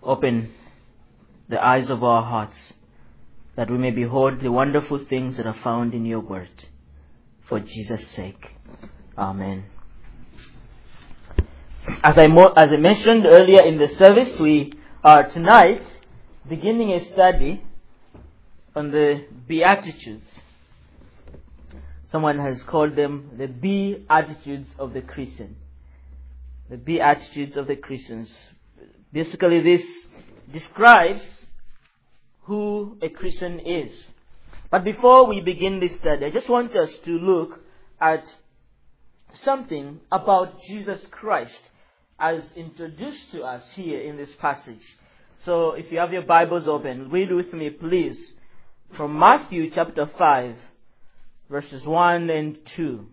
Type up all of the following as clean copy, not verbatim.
open the eyes of our hearts, that we may behold the wonderful things that are found in your word. For Jesus' sake. Amen. As I mentioned earlier in the service, we are tonight beginning a study on the Beatitudes. Someone has called them the Beatitudes of the Christian. The Beatitudes of the Christians. Basically, this describes who a Christian is. But before we begin this study, I just want us to look at something about Jesus Christ as introduced to us here in this passage. So if you have your Bibles open, read with me please from Matthew chapter 5, verses 1 and 2.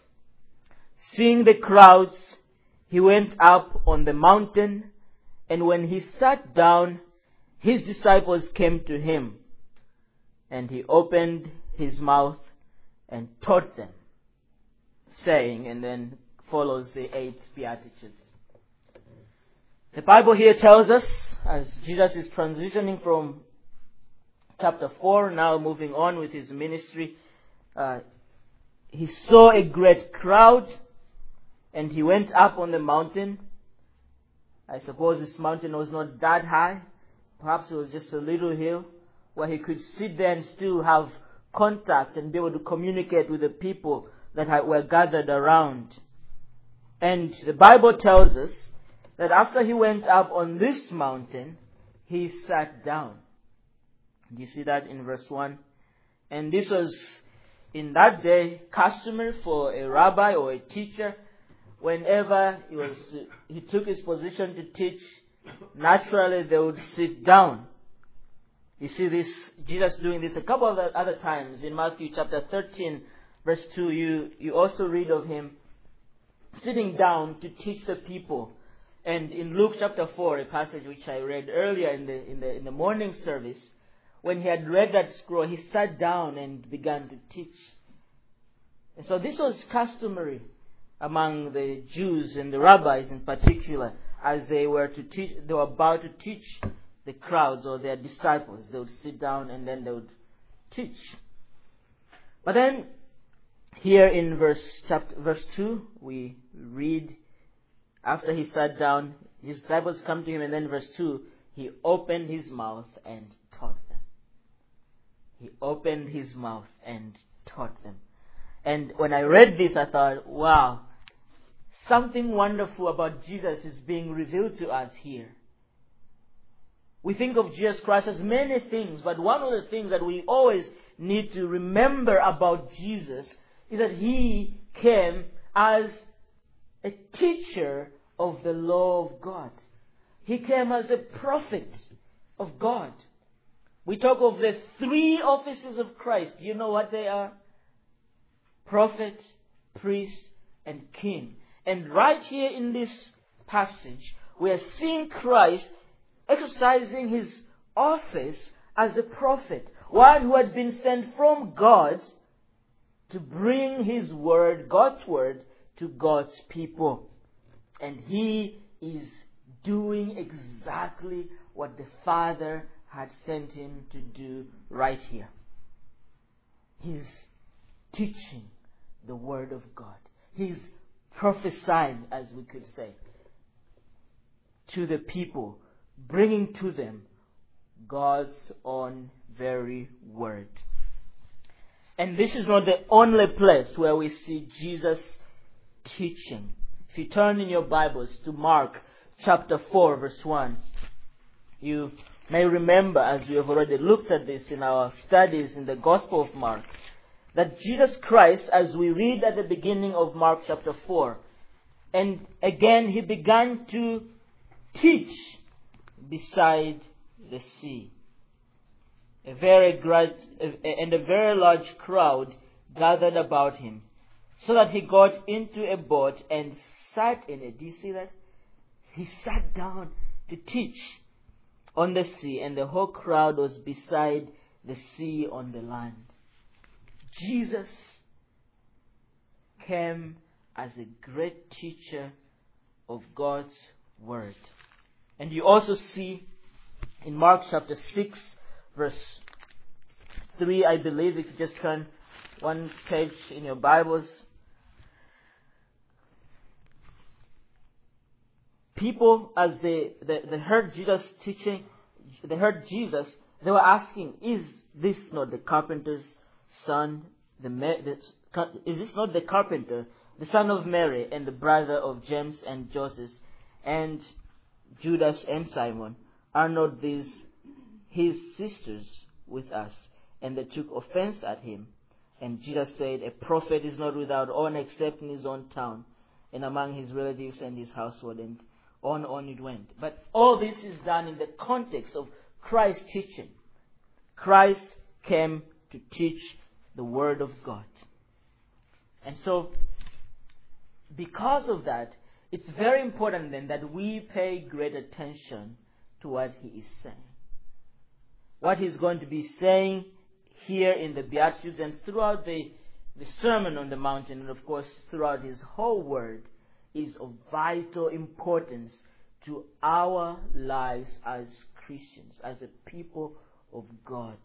Seeing the crowds, he went up on the mountain, and when he sat down, his disciples came to him, and he opened his mouth and taught them, saying, and then follows the 8 Beatitudes. The Bible here tells us, as Jesus is transitioning from chapter 4, now moving on with his ministry, he saw a great crowd, and he went up on the mountain. I suppose this mountain was not that high. Perhaps it was just a little hill where he could sit there and still have contact and be able to communicate with the people that were gathered around. And the Bible tells us that after he went up on this mountain, he sat down. Do you see that in verse 1? And this was in that day customary for a rabbi or a teacher. Whenever he took his position to teach, naturally they would sit down. You see this, Jesus doing this a couple of other times. In Matthew chapter 13, verse 2, you also read of him sitting down to teach the people. And in Luke chapter 4, a passage which I read earlier in the morning service, when he had read that scroll, he sat down and began to teach. And so this was customary among the Jews and the rabbis in particular, as they were about to teach the crowds or their disciples. They would sit down and then they would teach. But then here in verse 2, we read, after he sat down, his disciples come to him, and then verse 2, he opened his mouth and taught them. He opened his mouth and taught them. And when I read this, I thought, wow, something wonderful about Jesus is being revealed to us here. We think of Jesus Christ as many things, but one of the things that we always need to remember about Jesus is that he came as a teacher of the law of God. He came as a prophet of God. We talk of the 3 offices of Christ. Do you know what they are? Prophet, priest, and king. And right here in this passage, we are seeing Christ exercising his office as a prophet, one who had been sent from God to bring his word, God's word, to God's people. And he is doing exactly what the Father had sent him to do right here. He's teaching the word of God. He's prophesying, as we could say, to the people, bringing to them God's own very word. And this is not the only place where we see Jesus teaching. If you turn in your Bibles to Mark chapter 4, verse 1, you may remember, as we have already looked at this in our studies in the Gospel of Mark, that Jesus Christ, as we read at the beginning of Mark chapter 4, and again he began to teach beside the sea. A very large crowd gathered about him, so that he got into a boat and sat in it. Do you see that? He sat down to teach on the sea, and the whole crowd was beside the sea on the land. Jesus came as a great teacher of God's word. And you also see in Mark chapter 6, verse 3, I believe, if you just turn one page in your Bibles. People, as they heard Jesus teaching, they heard Jesus, they were asking, is this not the carpenter's son? Is this not the carpenter, the son of Mary, and the brother of James and Joseph, and Judas and Simon? Are not these his sisters with us? And they took offense at him. And Jesus said, a prophet is not without honor except in his own town, and among his relatives and his household. And on it went. But all this is done in the context of Christ's teaching. Christ came to teach the Word of God. And so, because of that, it's very important then that we pay great attention to what he is saying. What he's going to be saying here in the Beatitudes and throughout the Sermon on the Mountain, and of course throughout his whole word, is of vital importance to our lives as Christians, as a people of God.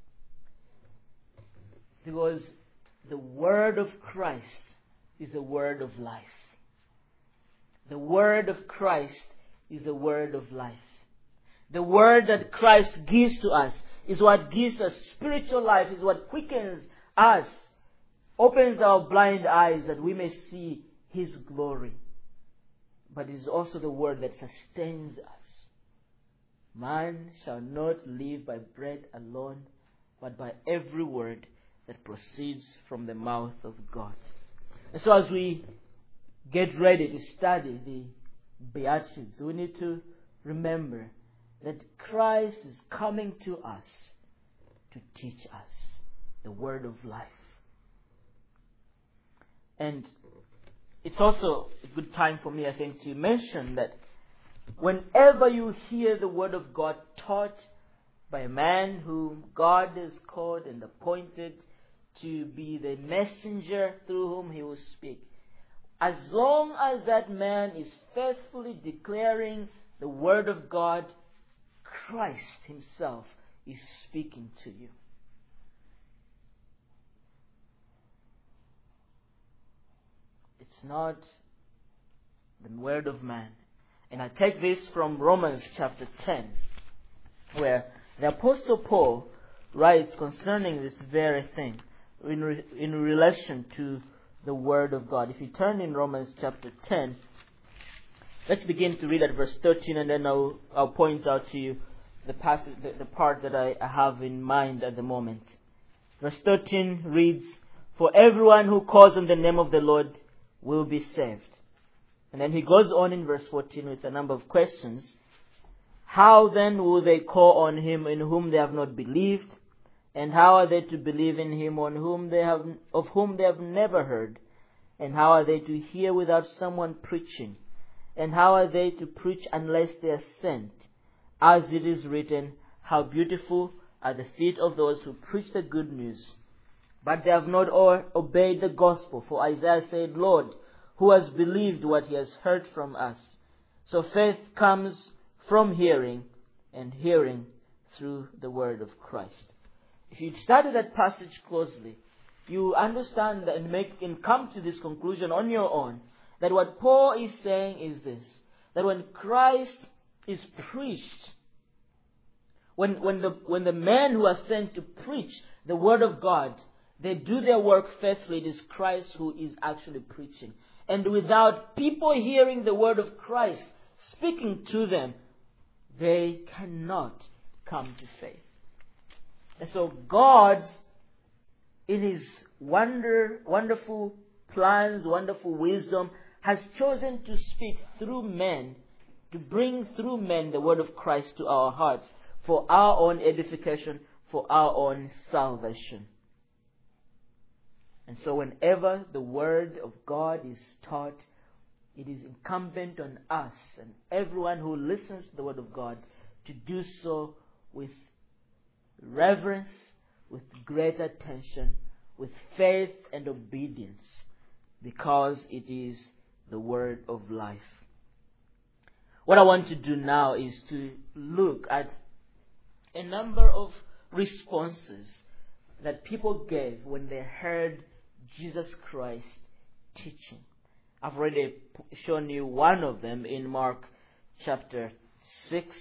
Because the word of Christ is a word of life. The word of Christ is a word of life. The word that Christ gives to us is what gives us spiritual life, is what quickens us, opens our blind eyes that we may see his glory. But it is also the word that sustains us. Man shall not live by bread alone, but by every word that proceeds from the mouth of God. And so as we get ready to study the Beatitudes, we need to remember that Christ is coming to us to teach us the word of life. And it's also a good time for me, I think, to mention that whenever you hear the word of God taught by a man whom God has called and appointed to be the messenger through whom he will speak, as long as that man is faithfully declaring the word of God, Christ himself is speaking to you. It's not the word of man. And I take this from Romans chapter 10, where the Apostle Paul writes concerning this very thing in relation to the word of God. If you turn in Romans chapter 10, let's begin to read at verse 13, and then I'll point out to you the passage, the part that I have in mind at the moment. Verse 13 reads, "For everyone who calls on the name of the Lord will be saved." And then he goes on in verse 14 with a number of questions. "How then will they call on him in whom they have not believed? And how are they to believe in him of whom they have never heard? And how are they to hear without someone preaching? And how are they to preach unless they are sent? As it is written, how beautiful are the feet of those who preach the good news. But they have not obeyed the gospel. For Isaiah said, Lord, who has believed what he has heard from us? So faith comes from hearing, and hearing through the word of Christ." If you study that passage closely, you understand and come to this conclusion on your own, that what Paul is saying is this, that when Christ is preached, when the men who are sent to preach the word of God, they do their work faithfully, it is Christ who is actually preaching. And without people hearing the word of Christ speaking to them, they cannot come to faith. And so God, in his wonderful plans, wonderful wisdom, has chosen to speak through men, to bring through men the word of Christ to our hearts for our own edification, for our own salvation. And so whenever the word of God is taught, it is incumbent on us and everyone who listens to the word of God to do so with reverence, with great attention, with faith and obedience, because it is the word of life. What I want to do now is to look at a number of responses that people gave when they heard Jesus Christ teaching. I've already shown you one of them in Mark chapter 6,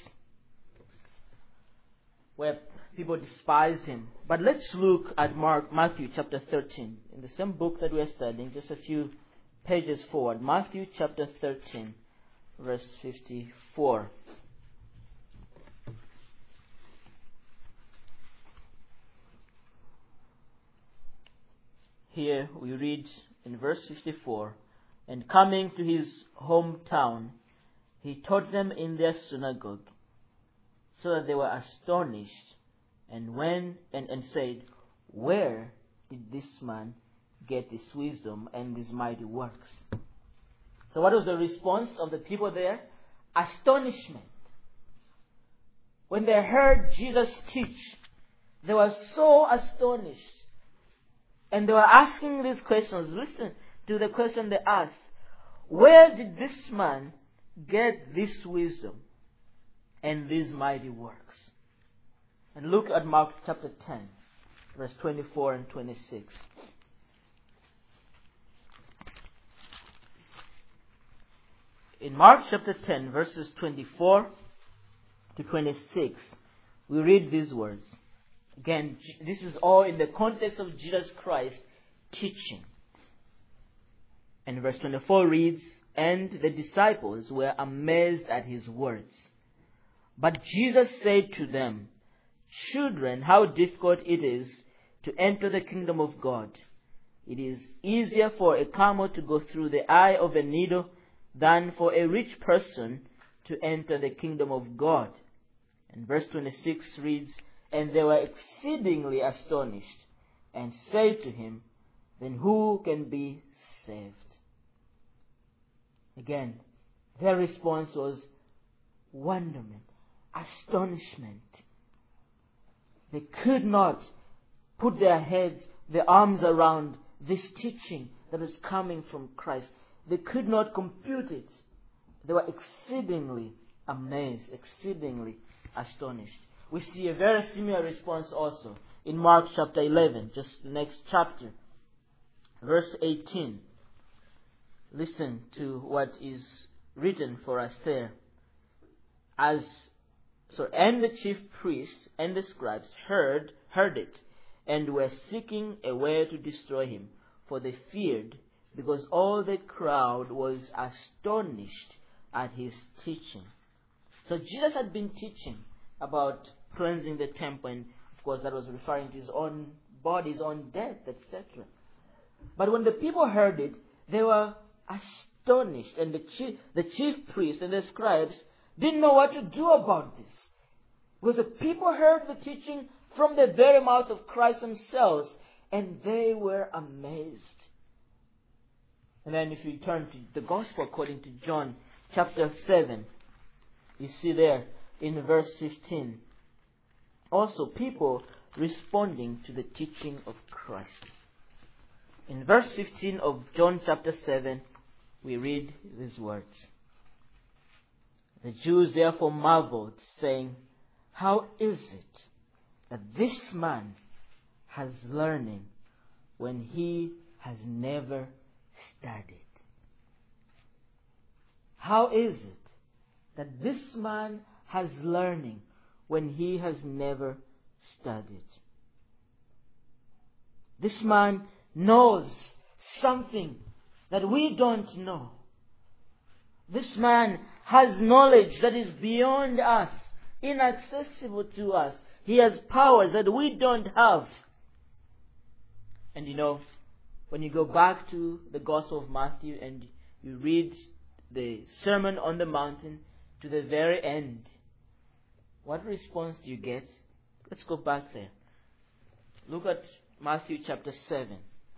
where people despised him. But let's look at Matthew chapter 13. In the same book that we are studying, just a few pages forward. Matthew chapter 13, verse 54. Here we read in verse 54, "And coming to his hometown, he taught them in their synagogue, so that they were astonished, and said, 'Where did this man get this wisdom and these mighty works?'" So what was the response of the people there? Astonishment. When they heard Jesus teach, they were so astonished. And they were asking these questions. Listen to the question they asked. Where did this man get this wisdom and these mighty works? And look at Mark chapter 10, verse 24 and 26. In Mark chapter 10, verses 24 to 26, we read these words. Again, this is all in the context of Jesus Christ teaching. And verse 24 reads, "And the disciples were amazed at his words. But Jesus said to them, 'Children, how difficult it is to enter the kingdom of God. It is easier for a camel to go through the eye of a needle than for a rich person to enter the kingdom of God.'" And verse 26 reads, "And they were exceedingly astonished, and said to him, 'Then who can be saved?'" Again, their response was wonderment, astonishment. They could not put their arms around this teaching that was coming from Christ. They could not compute it. They were exceedingly amazed, exceedingly astonished. We see a very similar response also in Mark chapter 11, just the next chapter. Verse 18. Listen to what is written for us there. And the chief priests and the scribes heard it, and were seeking a way to destroy him, for they feared, because all the crowd was astonished at his teaching. So Jesus had been teaching about cleansing the temple, and of course that was referring to his own body, his own death, etc. But when the people heard it, they were astonished, and the chief priests and the scribes didn't know what to do about this. Because the people heard the teaching from the very mouth of Christ themselves, and they were amazed. And then if you turn to the Gospel according to John chapter 7, you see there in verse 15, also people responding to the teaching of Christ. In verse 15 of John chapter 7, we read these words. "The Jews therefore marveled, saying, 'How is it that this man has learning when he has never studied?'" How is it that this man has learning when he has never studied? This man knows something that we don't know. This man has knowledge that is beyond us, inaccessible to us. He has powers that we don't have. And when you go back to the Gospel of Matthew and you read the Sermon on the Mountain to the very end, what response do you get? Let's go back there. Look at Matthew chapter 7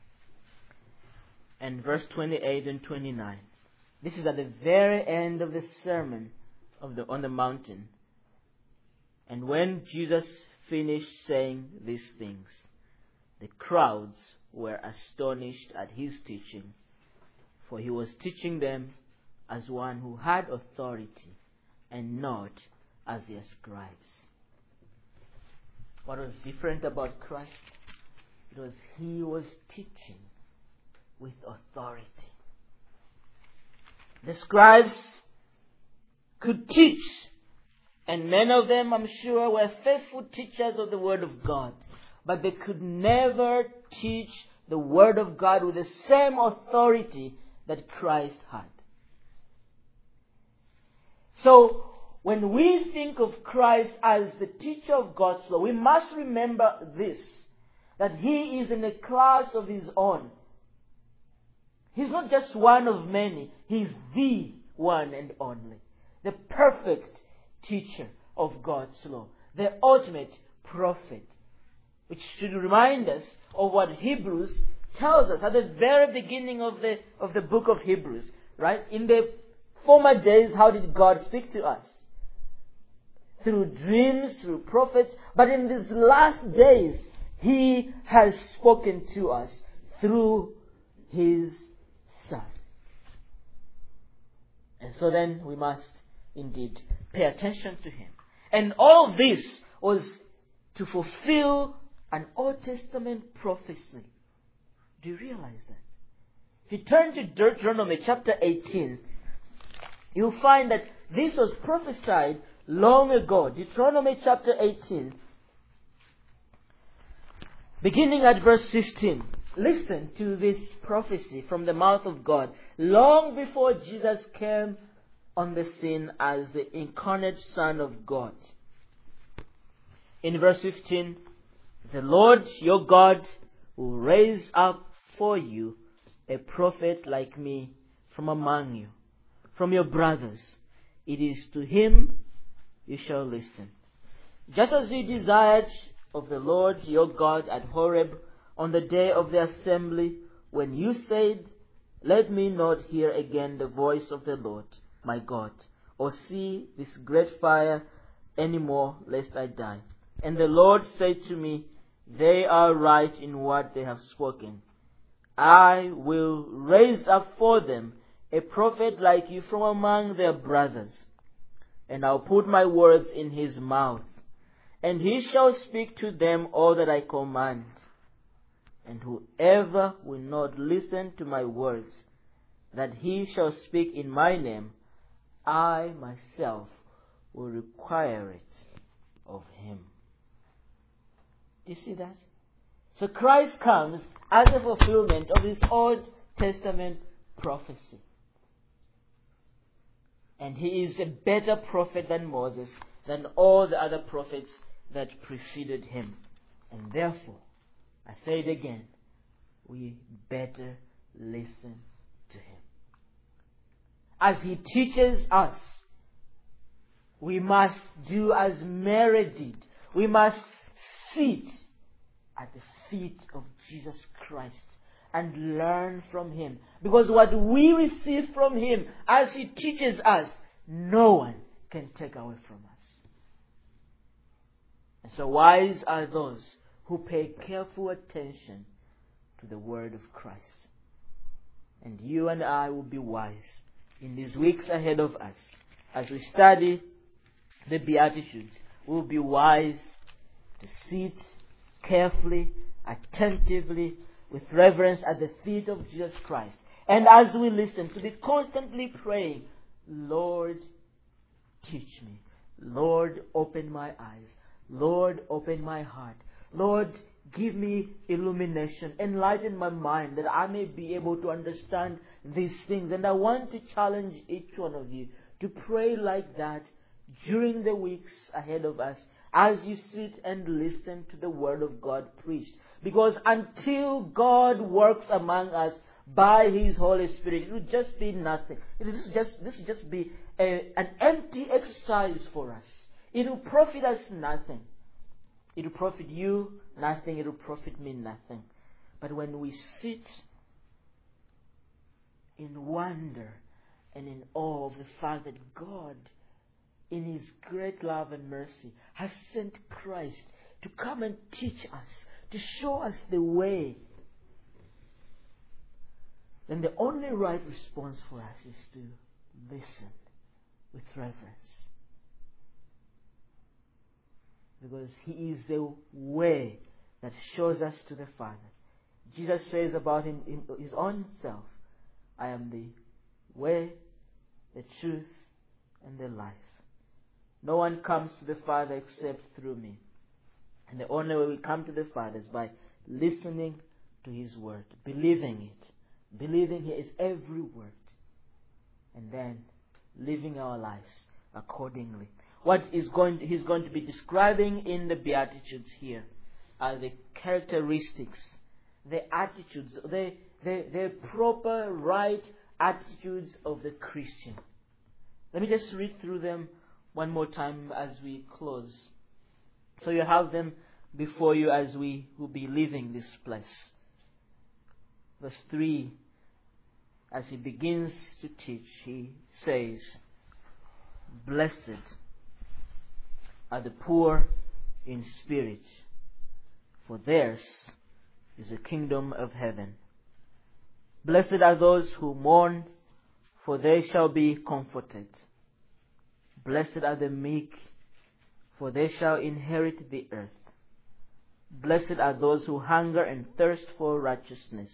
and verse 28 and 29. This is at the very end of the Sermon on the Mountain. "And when Jesus finished saying these things, the crowds were astonished at his teaching, for he was teaching them as one who had authority, and not as their scribes." What was different about Christ? It was He was teaching with authority. The scribes could teach, and many of them, I'm sure, were faithful teachers of the Word of God. But they could never teach the Word of God with the same authority that Christ had. So, when we think of Christ as the teacher of God's law, we must remember this, that He is in a class of His own. He's not just one of many. He's the one and only. The perfect teacher of God's law. The ultimate prophet. Which should remind us of what Hebrews tells us at the very beginning of the book of Hebrews. Right? In the former days, how did God speak to us? Through dreams, through prophets. But in these last days, He has spoken to us through His Son. And so then we must indeed pay attention to Him. And all of this was to fulfill an Old Testament prophecy. Do you realize that? If you turn to Deuteronomy chapter 18, you'll find that this was prophesied long ago. Deuteronomy chapter 18, beginning at verse 15. Listen to this prophecy from the mouth of God. Long before Jesus came on the scene as the incarnate Son of God. In verse 15, the Lord your God will raise up for you a prophet like me from among you, from your brothers. It is to him you shall listen. Just as you desired of the Lord your God at Horeb on the day of the assembly, when you said, let me not hear again the voice of the Lord my God, or see this great fire any more, lest I die. And the Lord said to me, they are right in what they have spoken. I will raise up for them a prophet like you from among their brothers, and I'll put my words in his mouth, and he shall speak to them all that I command. And whoever will not listen to my words, that he shall speak in my name, I myself will require it of him. Do you see that? So Christ comes as a fulfillment of this Old Testament prophecy. And he is a better prophet than Moses, than all the other prophets that preceded him. And therefore, I say it again, we better listen to him. As he teaches us, we must do as Mary did. We must sit at the feet of Jesus Christ and learn from him. Because what we receive from him as he teaches us, no one can take away from us. And so wise are those who pay careful attention to the word of Christ. And you and I will be wise in these weeks ahead of us. As we study the Beatitudes, we will be wise to sit carefully, attentively, with reverence at the feet of Jesus Christ. And as we listen, to be constantly praying, Lord, teach me. Lord, open my eyes. Lord, open my heart. Lord, give me illumination. Enlighten my mind that I may be able to understand these things. And I want to challenge each one of you to pray like that during the weeks ahead of us as you sit and listen to the Word of God preached. Because until God works among us by His Holy Spirit, it will just be nothing. This will just be an empty exercise for us. It will profit us nothing. It will profit you nothing. It will profit me nothing. But when we sit in wonder and in awe of the fact that God, in His great love and mercy, has sent Christ to come and teach us, to show us the way, then the only right response for us is to listen with reverence. because He is the way that shows us to the Father. Jesus says about His own self, I am the way, the truth, and the life. No one comes to the Father except through me. And the only way we come to the Father is by listening to His word, believing it, believing He is every word, and then living our lives accordingly. What He's going to be describing in the Beatitudes here are the characteristics, the attitudes, the proper, right attitudes of the Christian. Let me just read through them one more time as we close. So you have them before you as we will be leaving this place. Verse 3, as he begins to teach, he says, Blessed are the poor in spirit, for theirs is the kingdom of heaven. Blessed are those who mourn, for they shall be comforted. Blessed are the meek, for they shall inherit the earth. Blessed are those who hunger and thirst for righteousness,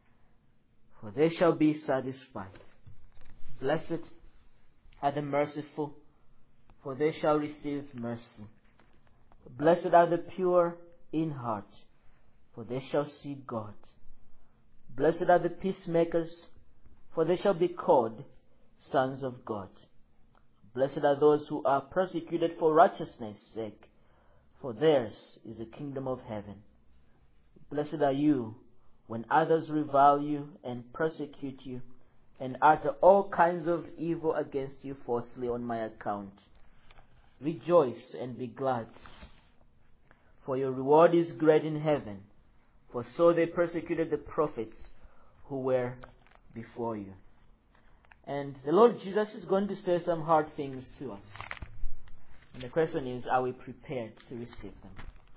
for they shall be satisfied. Blessed are the merciful, for they shall receive mercy. Blessed are the pure in heart, for they shall see God. Blessed are the peacemakers, for they shall be called sons of God. Blessed are those who are persecuted for righteousness' sake, for theirs is the kingdom of heaven. Blessed are you when others revile you and persecute you and utter all kinds of evil against you falsely on my account. Rejoice and be glad, for your reward is great in heaven, for so they persecuted the prophets who were before you. And the Lord Jesus is going to say some hard things to us. And the question is, are we prepared to receive them?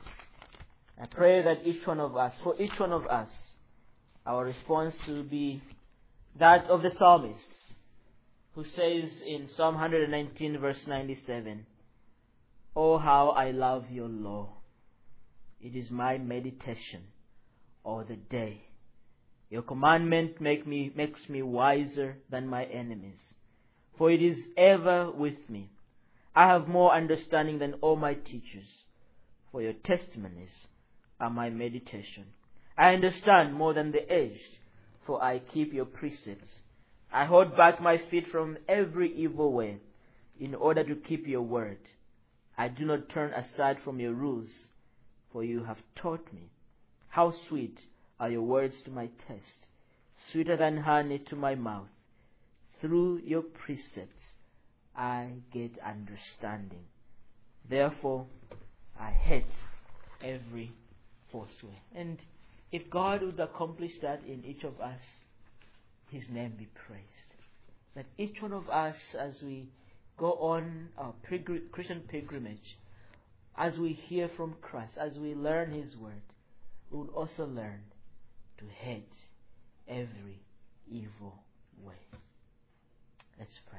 I pray that for each one of us, our response will be that of the psalmist, who says in Psalm 119 verse 97, Oh, how I love your law. It is my meditation all the day. Your commandment makes me wiser than my enemies, for it is ever with me. I have more understanding than all my teachers, for your testimonies are my meditation. I understand more than the aged, for I keep your precepts. I hold back my feet from every evil way, in order to keep your word. I do not turn aside from your rules, for you have taught me. How sweet are your words to my taste, sweeter than honey to my mouth. Through your precepts I get understanding. Therefore I hate every false way. And if God would accomplish that in each of us, His name be praised. That each one of us, as we go on our Christian pilgrimage, as we hear from Christ, as we learn His word, we would also learn to hate every evil way. Let's pray.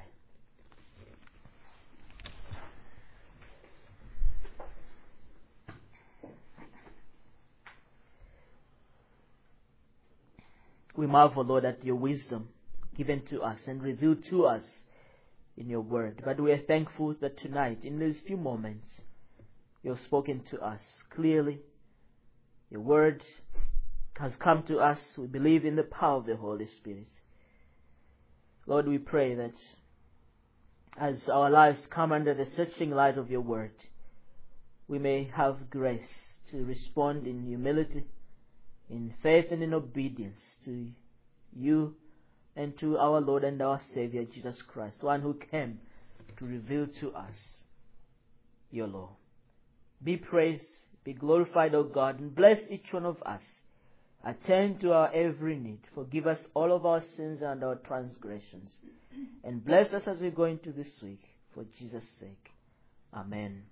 We marvel, Lord, at your wisdom given to us and revealed to us in your word. But we are thankful that tonight, in these few moments, you have spoken to us clearly. Your word has come to us. We believe in the power of the Holy Spirit. Lord, we pray that as our lives come under the searching light of your word, we may have grace to respond in humility, in faith and in obedience to you and to our Lord and our Savior Jesus Christ, one who came to reveal to us your law. Be praised, be glorified, O God, and bless each one of us. Attend to our every need. Forgive us all of our sins and our transgressions. And bless us as we go into this week. For Jesus' sake. Amen.